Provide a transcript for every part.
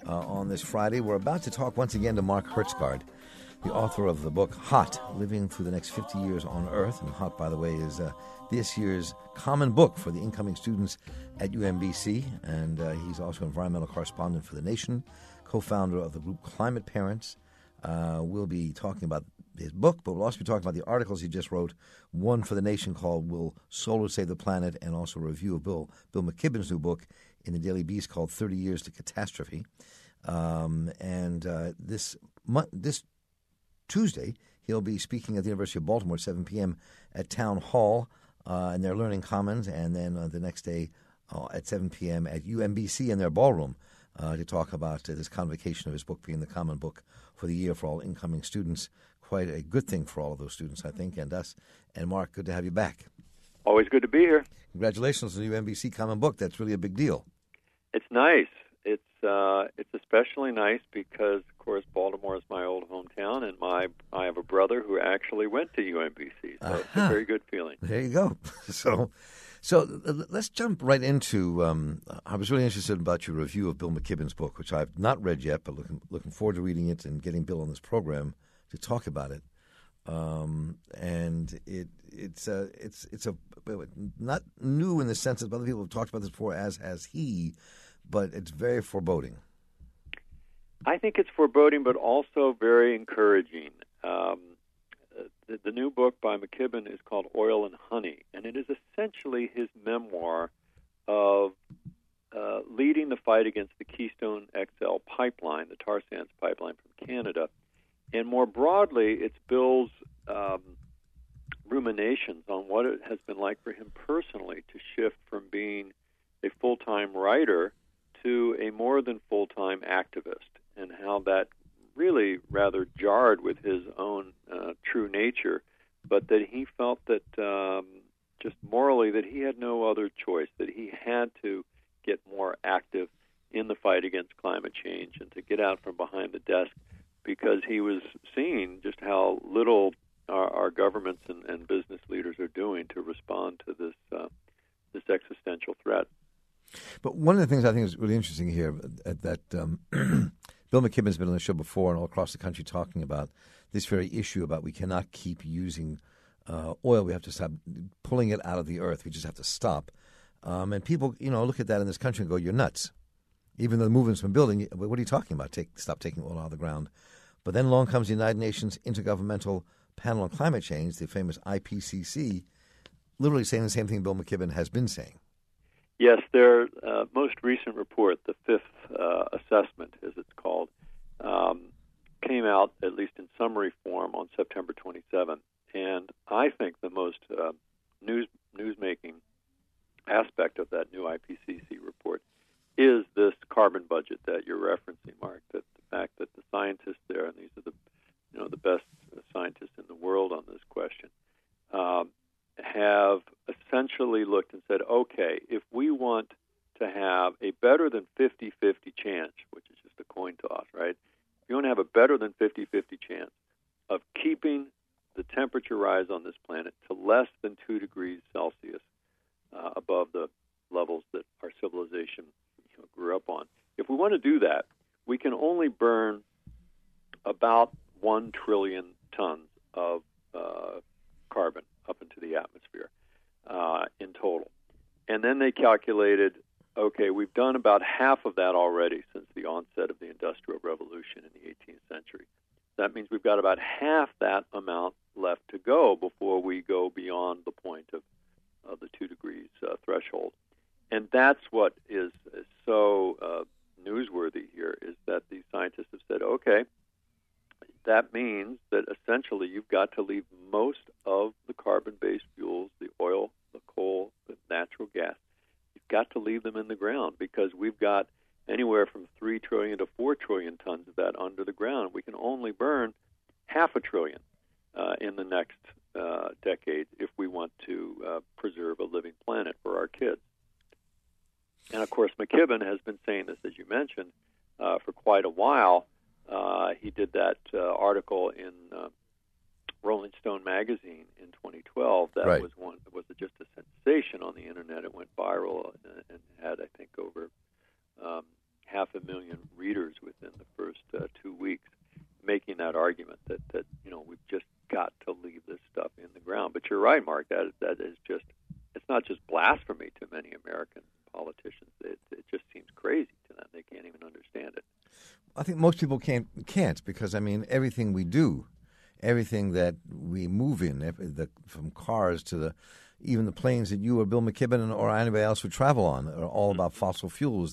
on this Friday. We're about to talk once again to Mark Hertsgaard, the author of the book Hot, Living Through the Next 50 Years on Earth. And Hot, by the way, is this year's common book for the incoming students at UMBC. And he's also environmental correspondent for The Nation, co-founder of the group Climate Parents. We'll be talking about his book, but we'll also be talking about the articles he just wrote, one for The Nation called Will Solar Save the Planet, and also a review of Bill McKibben's new book in the Daily Beast called 30 Years to Catastrophe. This Tuesday, he'll be speaking at the University of Baltimore at 7 p.m. at Town Hall in their Learning Commons, and then the next day at 7 p.m. at UMBC in their ballroom to talk about this convocation of his book being the common book for the year for all incoming students. Quite a good thing for all of those students, I think, and us. And Mark, good to have you back. Always good to be here. Congratulations on the UMBC common book. That's really a big deal. It's nice. It's especially nice because, of course, Baltimore is my old hometown, and I have a brother who actually went to UMBC, so it's a very good feeling. There you go. So let's jump right into. I was really interested about your review of Bill McKibben's book, which I've not read yet, but looking forward to reading it and getting Bill on this program to talk about it. And it's not new in the sense that other people have talked about this before, as has he, but it's very foreboding. I think it's foreboding, but also very encouraging. The new book by McKibben is called Oil and Honey, and it is essentially his memoir of leading the fight against the Keystone XL pipeline, the tar sands pipeline from Canada. And more broadly, it's Bill's ruminations on what it has been like for him personally to shift from being a full-time writer to a more than full-time activist, and how that really rather jarred with his own true nature, but that he felt that just morally that he had no other choice, that he had to get more active in the fight against climate change and to get out from behind the desk, because he was seeing just how little our governments and business leaders are doing to respond to this existential threat. But one of the things I think is really interesting here that Bill McKibben's been on the show before and all across the country talking about this very issue about we cannot keep using oil. We have to stop pulling it out of the earth. We just have to stop. And people, look at that in this country and go, "You're nuts." Even though the movement's been building, what are you talking about? Stop taking oil out of the ground. But then along comes the United Nations Intergovernmental Panel on Climate Change, the famous IPCC, literally saying the same thing Bill McKibben has been saying. Yes, their most recent report, the fifth assessment, as it's called, came out, at least in summary form, on September 27th. And I think the most news-making aspect of that new IPCC report is this carbon budget that you're referencing, Mark. That the fact that the scientists there, and these are the best scientists in the world on this question, have essentially looked and said, okay, if we want to have a better than 50-50 chance, which is just a coin toss, right? If you want to have a better than 50-50 chance of keeping the temperature rise on this planet to less than 2 degrees Celsius above the levels that our civilization grew up on. If we want to do that, we can only burn about 1 trillion tons of carbon up into the atmosphere in total. And then they calculated, okay, we've done about half of that already since the onset of the Industrial Revolution in the 18th century. That means we've got about half that amount left to go before we go beyond the point of the 2 degrees threshold. And that's what is so newsworthy here, is that these scientists have said, okay, that means that essentially you've got to leave most of the carbon-based fuels, the oil, the coal, the natural gas, you've got to leave them in the ground, because we've got anywhere from 3 trillion to 4 trillion tons of that under the ground. We can only burn 500 billion in the next decade if we want to preserve a living planet for our kids. And, of course, McKibben has been saying this, as you mentioned, for quite a while. He did that article in Rolling Stone magazine in 2012. That right. was just a sensation on the Internet. It went viral and had, I think, over 500,000 readers right, Mark. That is just, it's not just blasphemy to many American politicians. It just seems crazy to them. They can't even understand it. I think most people can't because, I mean, everything we do, everything that we move in, from cars to even the planes that you or Bill McKibben or anybody else would travel on, are all about fossil fuels.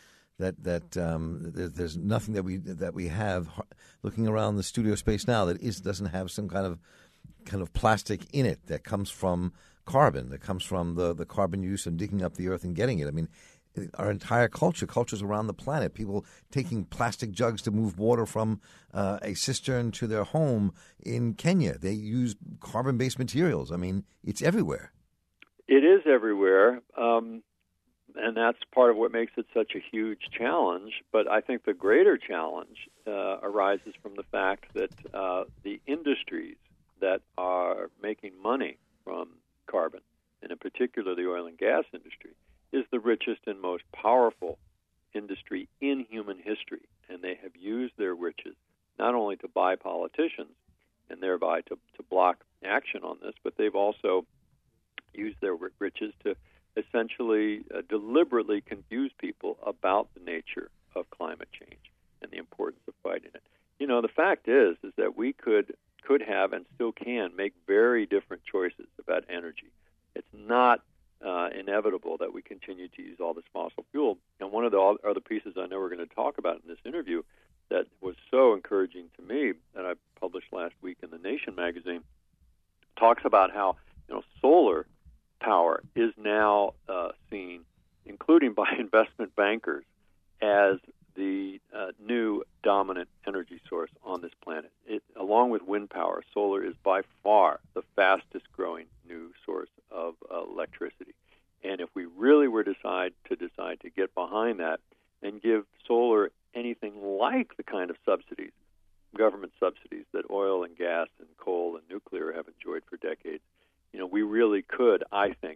There's nothing that we have looking around the studio space now that doesn't have some kind of plastic in it that comes from carbon, that comes from the carbon use and digging up the earth and getting it. I mean, our entire cultures around the planet, people taking plastic jugs to move water from a cistern to their home in Kenya. They use carbon-based materials. I mean, it's everywhere. It is everywhere, and that's part of what makes it such a huge challenge. But I think the greater challenge arises from the fact that the industries that are making money from carbon, and in particular the oil and gas industry, is the richest and most powerful industry in human history. And they have used their riches not only to buy politicians and thereby to block action on this, but they've also used their riches to essentially deliberately confuse people about the nature of climate change and the importance of fighting it. You know, the fact is that we could have and still can make very different choices about energy. It's not inevitable that we continue to use all this fossil fuel. And one of the other pieces I know we're going to talk about in this interview that was so encouraging to me that I published last week in The Nation magazine talks about how, you know, solar power is now seen, including by investment bankers, as the new dominant energy source on this planet. Along with wind power, solar is by far the fastest growing new source of electricity. And if we really were decide to get behind that and give solar anything like the kind of subsidies, government subsidies, that oil and gas and coal and nuclear have enjoyed for decades, you know, we really could, I think,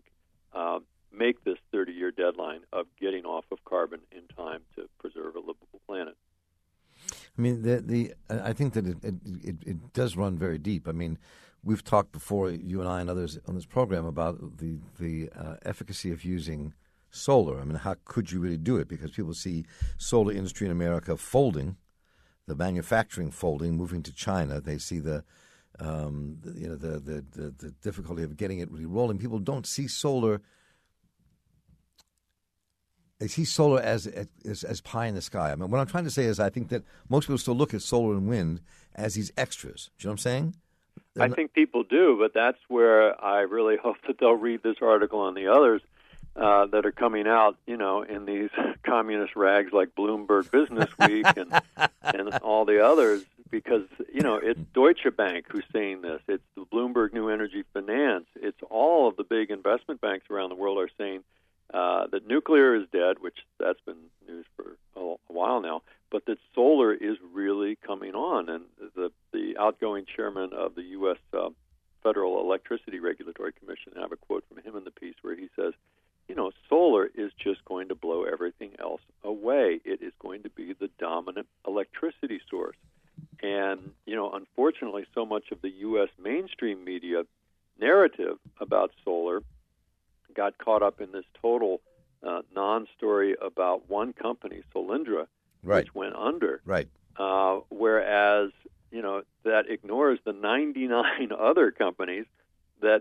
make this 30-year deadline of getting off of carbon in time to preserve a livable planet. I mean, I think that it does run very deep. I mean, we've talked before, you and I and others on this program, about the efficacy of using solar. I mean, how could you really do it? Because people see solar industry in America folding, the manufacturing folding, moving to China. They see the difficulty of getting it really rolling. People don't see solar. They see solar as pie in the sky. I mean, what I'm trying to say is I think that most people still look at solar and wind as these extras. Do you know what I'm saying? I think people do, but that's where I really hope that they'll read this article and the others that are coming out, you know, in these communist rags like Bloomberg Business Week and all the others, because, you know, it's Deutsche Bank who's saying this. It's the Bloomberg New Energy Finance. It's all of the big investment banks around the world are saying that nuclear is dead, which that's been news for a while now, but that solar is really coming on. And the outgoing chairman of the U.S. Federal Electricity Regulatory Commission, I have a quote from him in the piece where he says, you know, solar is just going to blow everything else away. It is going to be the dominant electricity source. And, you know, unfortunately, so much of the U.S. mainstream media narrative about solar got caught up in this total non-story about one company, Solyndra, right, which went under. Right. Whereas, you know, that ignores the 99 other companies that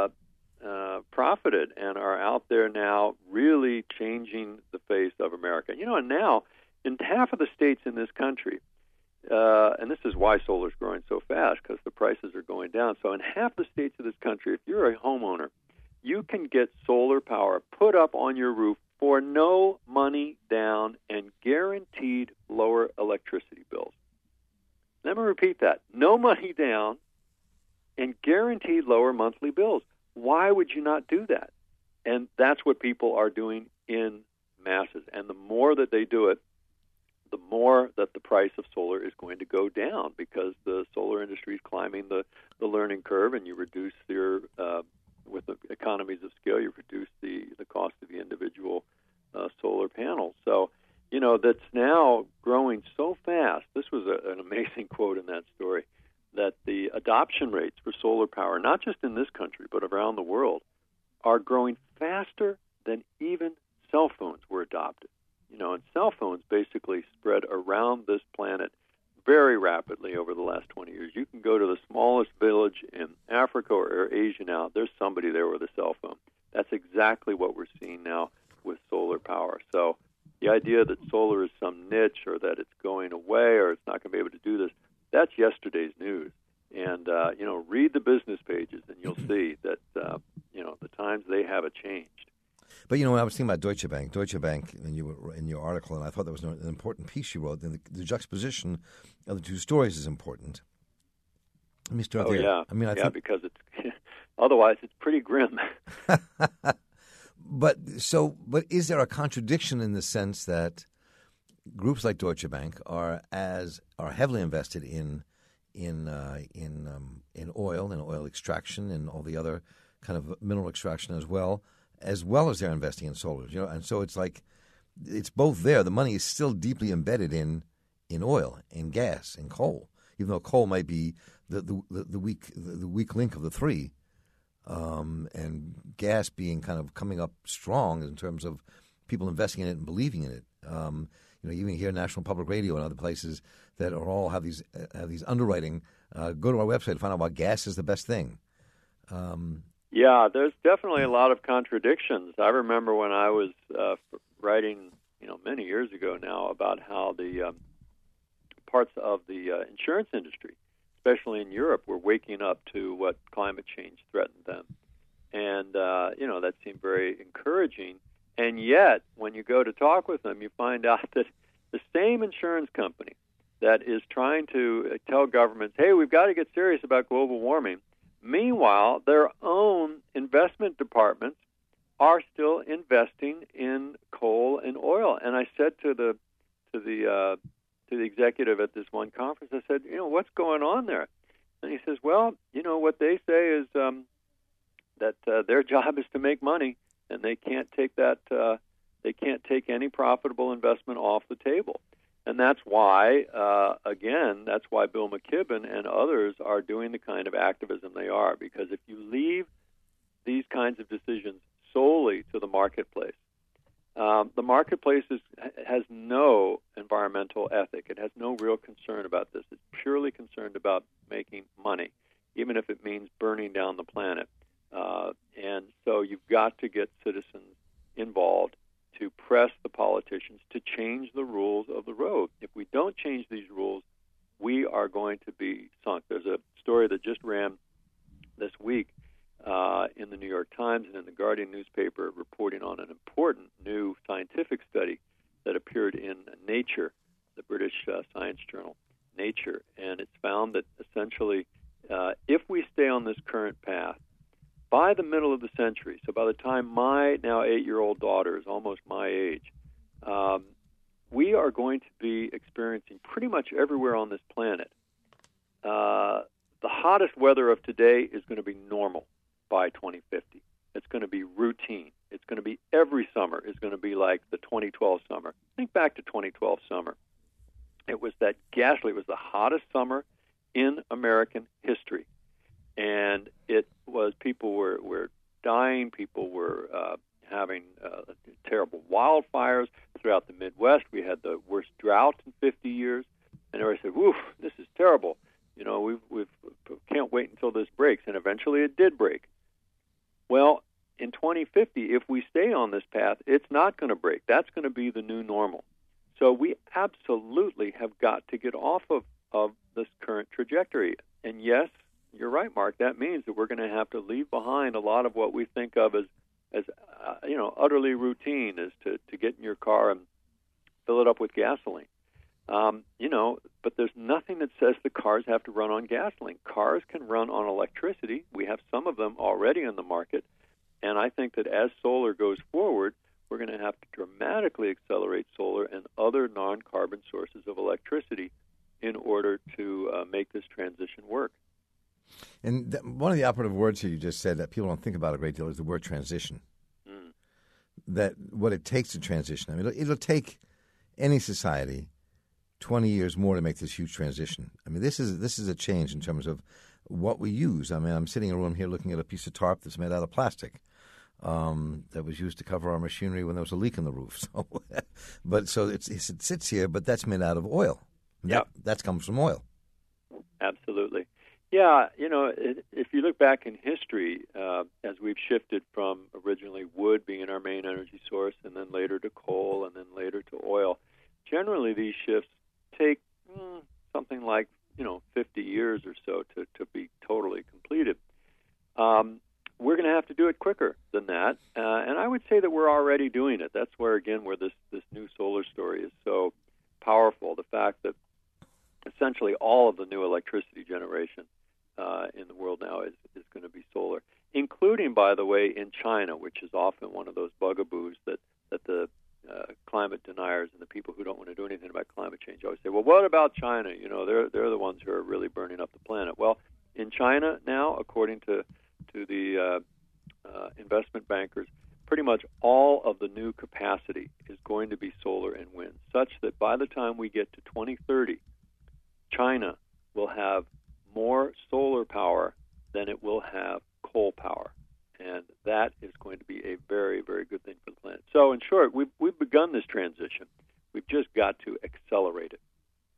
profited and are out there now really changing the face of America. You know, and now in half of the states in this country, and this is why solar is growing so fast, because the prices are going down. So in half the states of this country, if you're a homeowner, you can get solar power put up on your roof for no money down and guaranteed lower electricity bills. Let me repeat that. No money down and guaranteed lower monthly bills. Why would you not do that? And that's what people are doing in masses. And the more that they do it, the more that the price of solar is going to go down, because the solar industry is climbing the learning curve, and you reduce your with the economies of scale, you reduce the cost of the individual solar panels. So, you know, that's now growing so fast. This was an amazing quote in that story, that the adoption rates for solar power, not just in this country but around the world, are growing faster than even cell phones were adopted. And cell phones basically spread around this planet very rapidly over the last 20 years. You can go to the smallest village in Africa or Asia now. There's somebody there with a cell phone. That's exactly what we're seeing now with solar power. So the idea that solar is some niche or that it's going away or it's not going to be able to do this, that's yesterday's news. And, read the business pages and you'll see that, the times they have changed. But, when I was thinking about Deutsche Bank, and you were in your article, and I thought that was an important piece you wrote, the juxtaposition of the two stories is important. Let me start there. Yeah. I mean, I think, because it's otherwise it's pretty grim. But is there a contradiction in the sense that groups like Deutsche Bank are heavily invested in oil and oil extraction and all the other kind of mineral extraction as well as they're investing in solar, and so it's like it's both there. The money is still deeply embedded in oil, in gas, in coal, even though coal might be the weak link of the three, and gas being kind of coming up strong in terms of people investing in it and believing in it. You even hear National Public Radio and other places that are all have these underwriting. Go to our website to find out why gas is the best thing. Yeah, there's definitely a lot of contradictions. I remember when I was writing, many years ago now, about how the parts of the insurance industry, especially in Europe, were waking up to what climate change threatened them. And, that seemed very encouraging. And yet, when you go to talk with them, you find out that the same insurance company that is trying to tell governments, hey, we've got to get serious about global warming, meanwhile, their own investment departments are still investing in coal and oil. And I said to the executive at this one conference, I said, what's going on there? And he says, well, what they say is that their job is to make money, and they can't take that. They can't take any profitable investment off the table. And that's why, that's why Bill McKibben and others are doing the kind of activism they are. Because if you leave these kinds of decisions solely to the marketplace has no environmental ethic. It has no real concern about this. It's purely concerned about making money, even if it means burning down the planet. And so you've got to get citizens involved to press the politicians to change the rules of the road. If we don't change these rules, we are going to be sunk. There's a story that just ran this week in the New York Times and in the Guardian newspaper reporting on an important new scientific study that appeared in Nature, the British science journal, Nature. And it's found that essentially if we stay on this current path, by the middle of the century, so by the time my now 8-year-old daughter is almost my age, we are going to be experiencing pretty much everywhere on this planet. The hottest weather of today is going to be normal by 2050. It's going to be routine. It's going to be every summer is going to be like the 2012 summer. Think back to 2012 summer. It was that ghastly. It was the hottest summer in American history. And it was, people were dying, people were having terrible wildfires throughout the Midwest. We had the worst drought in 50 years. And everybody said, woof, this is terrible. We can't wait until this breaks. And eventually it did break. Well, in 2050, if we stay on this path, it's not going to break. That's going to be the new normal. So we absolutely have got to get off of this current trajectory. And yes, you're right, Mark. That means that we're going to have to leave behind a lot of what we think of as utterly routine, is to get in your car and fill it up with gasoline. But there's nothing that says the cars have to run on gasoline. Cars can run on electricity. We have some of them already in the market. And I think that as solar goes forward, we're going to have to dramatically accelerate solar and other non-carbon sources of electricity in order to make this transition work. And one of the operative words here you just said that people don't think about a great deal is the word transition. That what it takes to transition. I mean, it'll take any society 20 years more to make this huge transition. I mean, this is a change in terms of what we use. I mean, I'm sitting in a room here looking at a piece of tarp that's made out of plastic that was used to cover our machinery when there was a leak in the roof. So, it sits here, but that's made out of oil. That comes from oil. Absolutely. Yeah, if you look back in history, as we've shifted from originally wood being our main energy source, and then later to coal, and then later to oil, generally these shifts take something like 50 years or so to be totally completed. We're going to have to do it quicker than that, and I would say that we're already doing it. That's where this new solar story is so powerful. The fact that essentially all of the new electricity generation in the world now is going to be solar, including, by the way, in China, which is often one of those bugaboos that the climate deniers and the people who don't want to do anything about climate change always say, well, what about China? They're the ones who are really burning up the planet. Well, in China now, according to the investment bankers, pretty much all of the new capacity is going to be solar and wind, such that by the time we get to 2030, China will have more solar power than it will have coal power. And that is going to be a very, very good thing for the planet. So, in short, we've begun this transition. We've just got to accelerate it.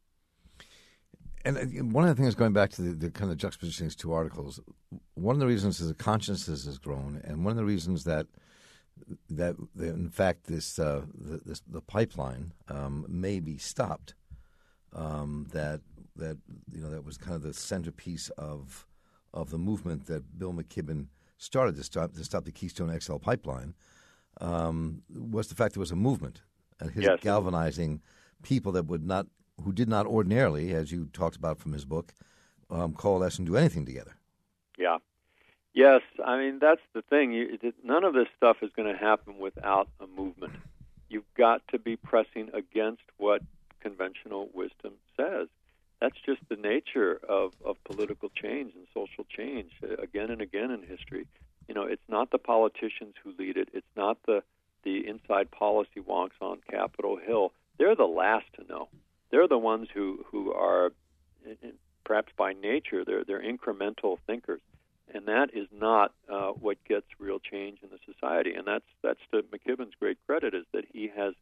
And one of the things, going back to the kind of juxtaposition of these two articles, one of the reasons is the consciousness has grown, and one of the reasons that in fact the pipeline may be stopped, that was kind of the centerpiece of the movement that Bill McKibben started to stop the Keystone XL pipeline, was the fact there was a movement, and his galvanizing people that who did not ordinarily, as you talked about from his book, coalesce and do anything together. Yeah. Yes, I mean, that's the thing. None of this stuff is going to happen without a movement. You've got to be pressing against what conventional wisdom says. That's just the nature of political change and social change, again and again in history. It's not the politicians who lead it. It's not the inside policy wonks on Capitol Hill. They're the last to know. They're the ones who are, perhaps by nature, they're incremental thinkers. And that is not what gets real change in the society. And that's to McKibben's great credit, is that he has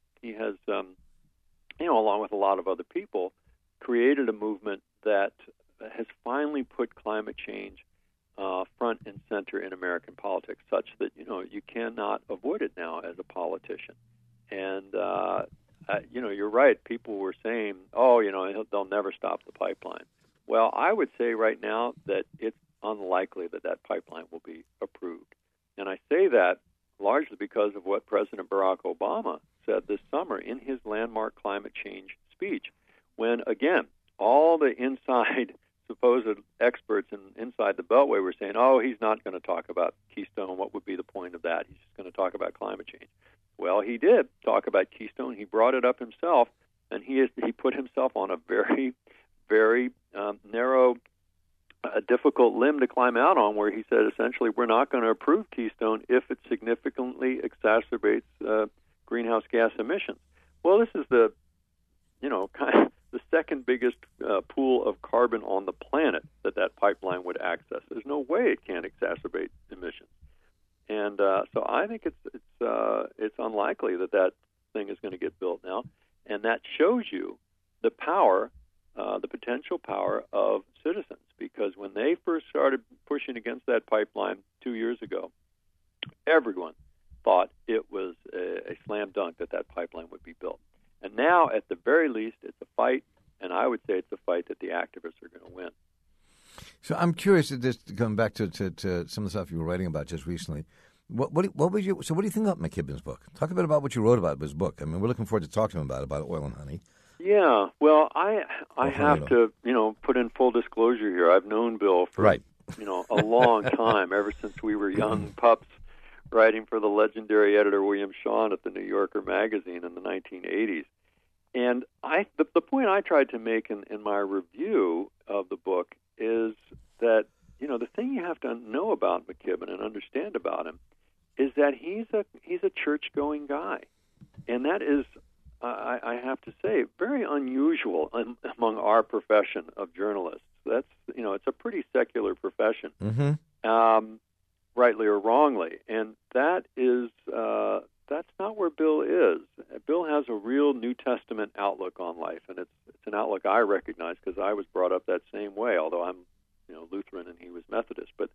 along with a lot of other people, created a movement that has finally put climate change front and center in American politics, such that you cannot avoid it now as a politician. And you're right. People were saying, they'll never stop the pipeline. Well, I would say right now that it's unlikely that pipeline will be approved. And I say that largely because of what President Barack Obama said this summer in his landmark climate change speech, when, again, all the inside supposed experts inside the Beltway were saying, he's not going to talk about Keystone. What would be the point of that? He's just going to talk about climate change. Well, he did talk about Keystone. He brought it up himself, and he put himself on a very, very narrow, difficult limb to climb out on, where he said, essentially, we're not going to approve Keystone if it significantly exacerbates greenhouse gas emissions. Well, this is the kind of the second biggest pool of carbon on the planet that pipeline would access. There's no way it can't exacerbate emissions. And so I think it's unlikely that thing is going to get built now. And that shows you the power, the potential power of citizens. Because when they first started pushing against that pipeline 2 years ago, everyone thought it was a slam dunk that pipeline would be built. And now, at the very least, it's a fight, and I would say it's a fight that the activists are going to win. So I'm curious, just going back to some of the stuff you were writing about just recently. What do you think about McKibben's book? Talk a bit about what you wrote about his book. I mean, we're looking forward to talking to him about Oil and Honey. Yeah, well, I have to put in full disclosure here. I've known Bill for a long time, ever since we were young pups, writing for the legendary editor William Shawn at the New Yorker magazine in the 1980s. And the point I tried to make in my review of the book is that the thing you have to know about McKibben and understand about him is that he's a church-going guy, and that is I have to say, very unusual among our profession of journalists. That's, it's a pretty secular profession, rightly or wrongly, and that is that's not where Bill is. Bill has a real New Testament outlook on life, and it's an outlook I recognize because I was brought up that same way. Although I'm, Lutheran and he was Methodist, but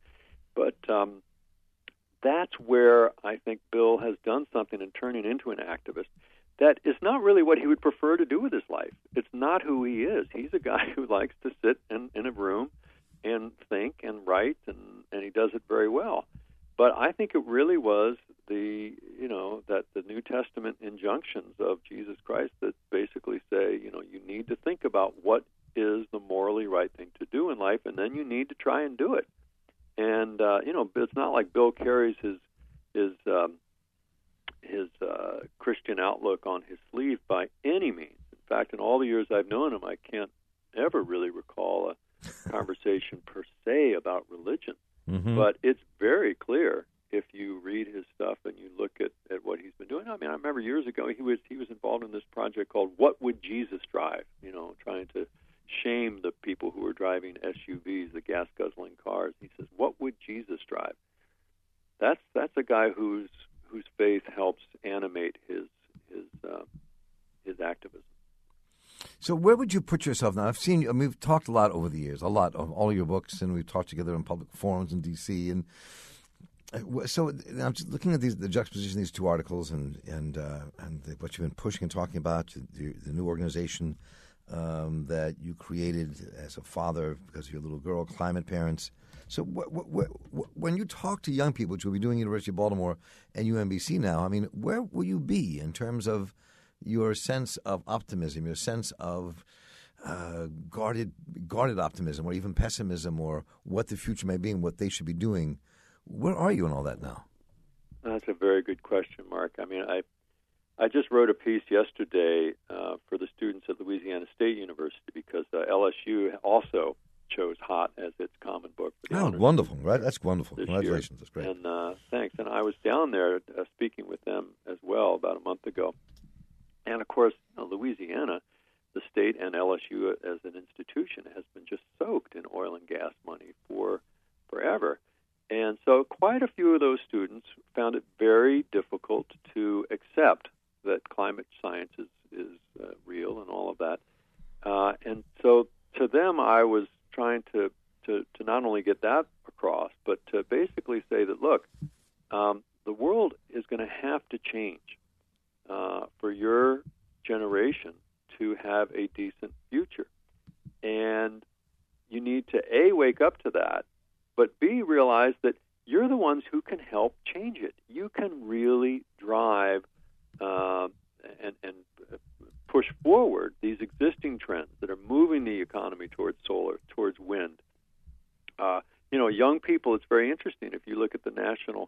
that's where I think Bill has done something in turning into an activist. That is not really what he would prefer to do with his life. It's not who he is. He's a guy who likes to sit in a room and think and write, and he does it very well. But I think it really was that the New Testament injunctions of Jesus Christ that basically say, you need to think about what is the morally right thing to do in life, and then you need to try and do it. And it's not like Bill carries his Christian outlook on his sleeve by any means. In fact, in all the years I've known him, I can't ever really recall a conversation per se about religion. Mm-hmm. But it's very clear if you read his stuff and you look at what he's been doing. I mean, I remember years ago he was involved in this project called What Would Jesus Drive? Trying to shame the people who were driving SUVs, the gas-guzzling cars. He says, "What would Jesus drive?" That's a guy whose faith helps animate his activism. So where would you put yourself now? We've talked a lot over the years, a lot of all your books, and we've talked together in public forums in D.C. And so I'm just looking at the juxtaposition of these two articles and what you've been pushing and talking about, the new organization that you created as a father because of your little girl, Climate Parents. So when you talk to young people, which we'll be doing at University of Baltimore and UMBC now, I mean, where will you be in terms of your sense of optimism, your sense of guarded optimism, or even pessimism, or what the future may be and what they should be doing? Where are you in all that now? That's a very good question, Mark. I mean, I just wrote a piece yesterday for the students at Louisiana State University because LSU also chose Hot as its common book. Oh, wonderful, right? That's wonderful. Congratulations. Year. That's great. And thanks. And I was down there speaking with them as well about a month ago. And, of course, Louisiana, the state and LSU as an institution, has been just soaked in oil and gas money for forever. And so quite a few of those students found it very difficult to accept that climate science is real and all of that. And so to them, I was trying to not only get that across, but to basically say that, look, the world is going to have to change for your generation to have a decent future. And you need to, A, wake up to that, but B, realize that you're the ones who can help change it. You can really drive and push forward these existing trends that are moving the economy towards solar, towards wind. Young people, it's very interesting. If you look at the national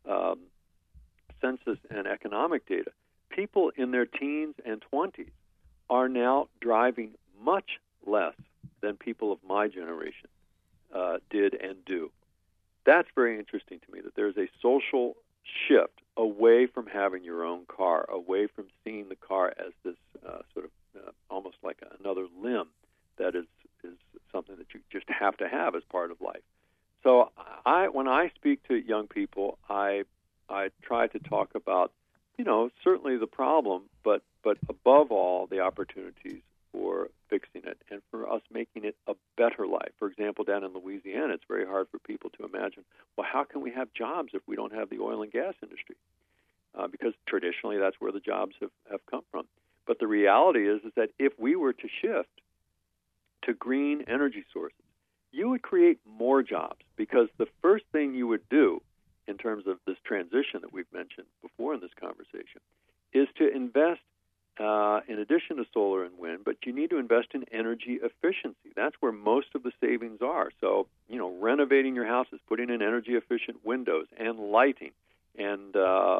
census and economic data, people in their teens and 20s are now driving much less than people of my generation did and do. That's very interesting to me, that there's a social shift away from having your own car, away from seeing the car as this sort of almost like another limb that is something that you just have to have as part of life. So when I speak to young people, I try to talk about, certainly the problem, but above all, the opportunities for fixing it and for us making it a better life. For example, down in Louisiana, it's very hard for people to imagine, well, how can we have jobs if we don't have the oil and gas industry? Because traditionally that's where the jobs have come from. But the reality is that if we were to shift to green energy sources, you would create more jobs, because the first thing you would do in terms of this transition that we've mentioned before in this conversation is to invest in addition to solar and wind, but you need to invest in energy efficiency. That's where most of the savings are. So, renovating your houses, putting in energy efficient windows and lighting and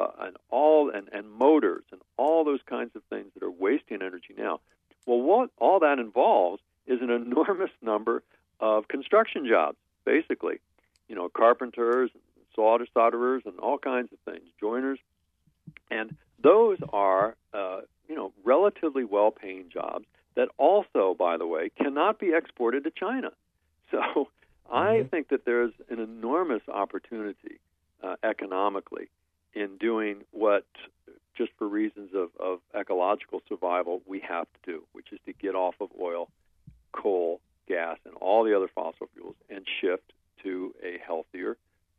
motors and all those kinds of things that are wasting energy now. Well, what all that involves is an enormous number of construction jobs, basically. Carpenters, solderers, and all kinds of things, joiners. And those are, relatively well-paying jobs that also, by the way, cannot be exported to China. So I think that there's an enormous opportunity economically in doing what, just for reasons of ecological survival, we have to do, which is to get off of oil, coal, gas, and all the other fossil fuels and shift to a healthier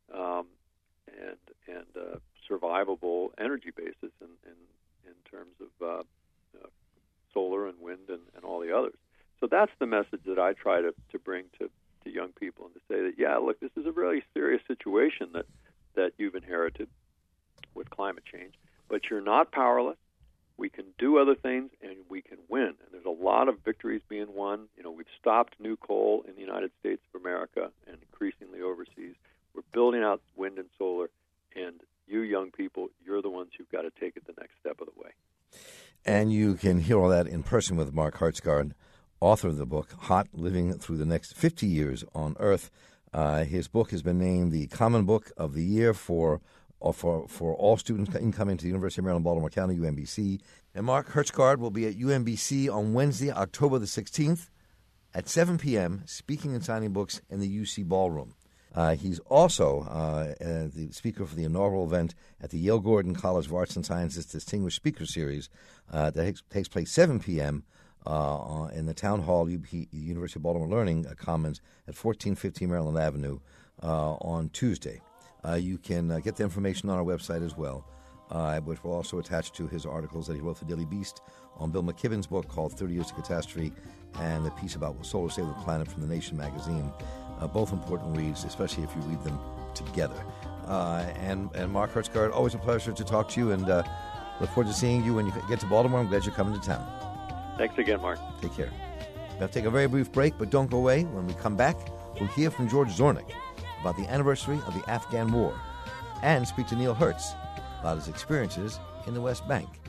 and survivable energy basis in terms of solar and wind and all the others. So that's the message that I try to bring to young people, and to say that, yeah, look, this is a really serious situation that you've inherited with climate change, but you're not powerless. We can do other things, and we can win. And there's a lot of victories being won. We've stopped new coal in the United States of America and increasingly overseas. We're building out wind and solar, and you young people, you're the ones who've got to take it the next step of the way. And you can hear all that in person with Mark Hertsgaard, author of the book, Hot, Living Through the Next 50 Years on Earth. His book has been named the Common Book of the Year for all students incoming to the University of Maryland, Baltimore County, UMBC. And Mark Hertsgaard will be at UMBC on Wednesday, October the 16th at 7 p.m., speaking and signing books in the UC Ballroom. He's also the speaker for the inaugural event at the Yale Gordon College of Arts and Sciences Distinguished Speaker Series that takes place 7 p.m. In the Town Hall, University of Baltimore Learning Commons at 1415 Maryland Avenue on Tuesday. You can get the information on our website as well, which will also attach to his articles that he wrote for Daily Beast on Bill McKibben's book called 30 Years to Catastrophe and the piece about Will Solar Save the Planet from The Nation magazine. Both important reads, especially if you read them together. And Mark Hertsgaard, always a pleasure to talk to you, and look forward to seeing you when you get to Baltimore. I'm glad you're coming to town. Thanks again, Mark. Take care. We're going to take a very brief break, but don't go away. When we come back, we'll hear from George Zornick about the anniversary of the Afghan War and speak to Neil Hertz about his experiences in the West Bank.